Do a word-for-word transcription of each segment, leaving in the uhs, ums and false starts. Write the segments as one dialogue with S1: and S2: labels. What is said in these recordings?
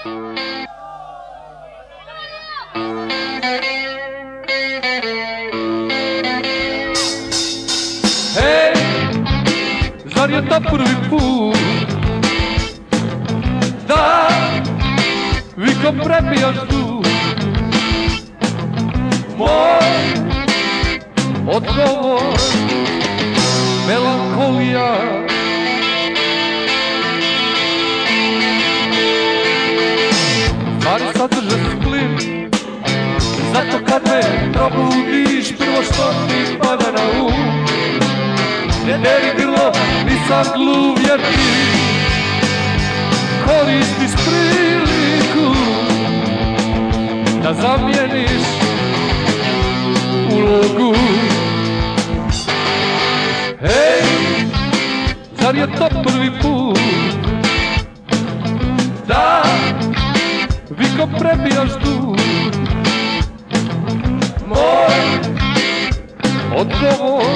S1: Hej, zar je to prvi put da vikom prebijaš dug? Moj odgovor, melankolija. Stvari sadrže splin, zato kad me probudiš, prvo što ti pada na um, ne deri grlo, nisam glup jer ti koristiš priliku da zamijeniš ulogu. Hej, zar je to prvi put da vikom prebijaš dug? Moj odgovor,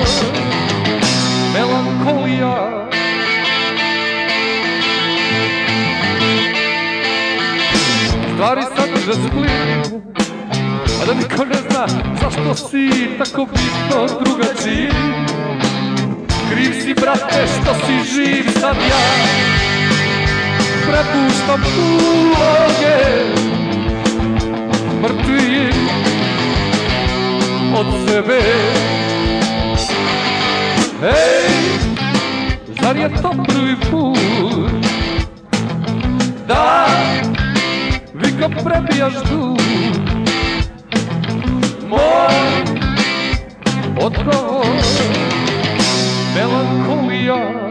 S1: melankolija. Stvari sadrže splin, a da niko ne zna zašto si tako bitno drugačiji. Kriv si, brate, što si živ, sad ja prepuštam uloge mrtvi od sebe. Hej, zar je to prvi put da vikom prebijaš dug? Moj odgovor, melankolija.